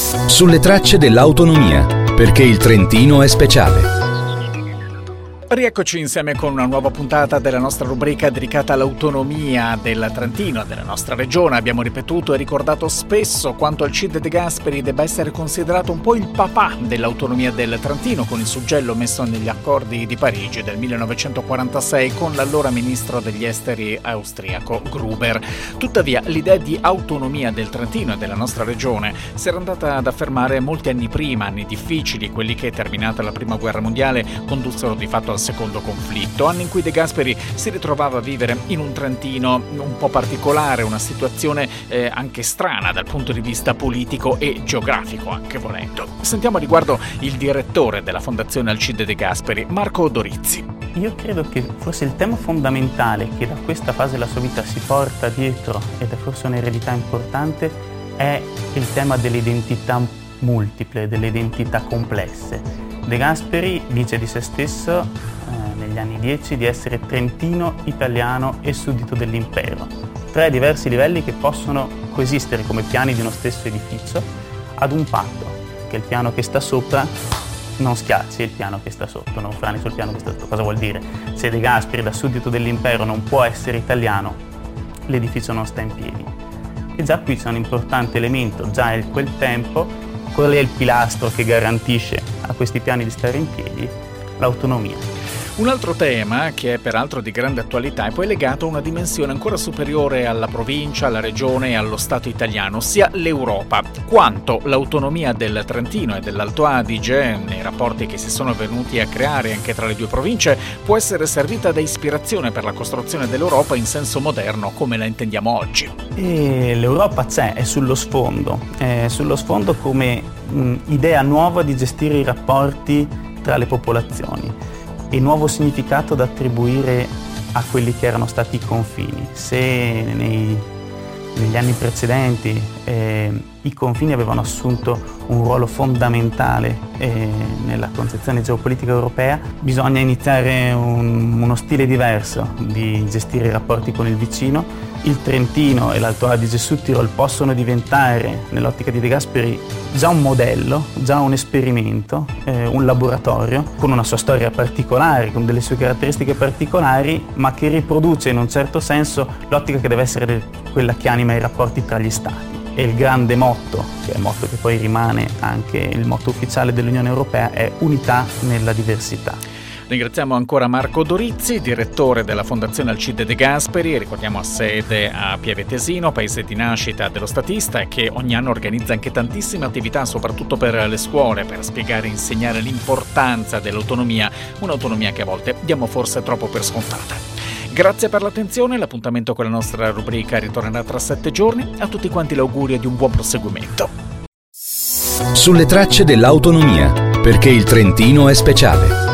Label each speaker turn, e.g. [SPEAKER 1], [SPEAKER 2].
[SPEAKER 1] Sulle tracce dell'autonomia, perché il Trentino è speciale.
[SPEAKER 2] Rieccoci insieme con una nuova puntata della nostra rubrica dedicata all'autonomia del Trentino, della nostra regione. Abbiamo ripetuto e ricordato spesso quanto Alcide De Gasperi debba essere considerato un po' il papà dell'autonomia del Trentino, con il suggello messo negli accordi di Parigi del 1946 con l'allora ministro degli esteri austriaco Gruber. Tuttavia l'idea di autonomia del Trentino e della nostra regione si era andata ad affermare molti anni prima, anni difficili, quelli che, terminata la Prima Guerra Mondiale, condussero di fatto al secondo conflitto, anni in cui De Gasperi si ritrovava a vivere in un Trentino un po' particolare, una situazione anche strana dal punto di vista politico e geografico, anche volendo. Sentiamo a riguardo il direttore della Fondazione Alcide De Gasperi, Marco Dorizzi.
[SPEAKER 3] Io credo che forse il tema fondamentale che da questa fase della sua vita si porta dietro, ed è forse un'eredità importante, è il tema delle identità multiple, delle identità complesse. De Gasperi dice di se stesso negli anni 10 di essere trentino, italiano e suddito dell'impero. Tre diversi livelli che possono coesistere come piani di uno stesso edificio ad un patto, che il piano che sta sopra non schiacci il piano che sta sotto, non frani sul piano che sta sotto. Cosa vuol dire? Se De Gasperi da suddito dell'impero non può essere italiano, l'edificio non sta in piedi. E già qui c'è un importante elemento, già in quel tempo, qual è il pilastro che garantisce a questi piani di stare in piedi? L'autonomia.
[SPEAKER 2] Un altro tema, che è peraltro di grande attualità, è poi legato a una dimensione ancora superiore alla provincia, alla regione e allo Stato italiano, ossia l'Europa. Quanto l'autonomia del Trentino e dell'Alto Adige, nei rapporti che si sono venuti a creare anche tra le due province, può essere servita da ispirazione per la costruzione dell'Europa in senso moderno, come la intendiamo oggi.
[SPEAKER 3] E l'Europa è sullo sfondo come idea nuova di gestire i rapporti tra le popolazioni e nuovo significato da attribuire a quelli che erano stati i confini. Se negli anni precedenti i confini avevano assunto un ruolo fondamentale nella concezione geopolitica europea, bisogna iniziare uno stile diverso di gestire i rapporti con il vicino. Il Trentino e l'Alto Adige-Südtirol possono diventare, nell'ottica di De Gasperi, già un modello, già un esperimento, un laboratorio, con una sua storia particolare, con delle sue caratteristiche particolari, ma che riproduce in un certo senso l'ottica che deve essere quella che anima i rapporti tra gli Stati. E il grande motto, che è il motto che poi rimane anche il motto ufficiale dell'Unione Europea, è unità nella diversità.
[SPEAKER 2] Ringraziamo ancora Marco Dorizzi, direttore della Fondazione Alcide De Gasperi, ricordiamo ha sede a Pieve Tesino, paese di nascita dello statista, e che ogni anno organizza anche tantissime attività, soprattutto per le scuole, per spiegare e insegnare l'importanza dell'autonomia, un'autonomia che a volte diamo forse troppo per scontata. Grazie per l'attenzione, l'appuntamento con la nostra rubrica ritornerà tra 7 giorni, a tutti quanti l'augurio di un buon proseguimento.
[SPEAKER 1] Sulle tracce dell'autonomia, perché il Trentino è speciale.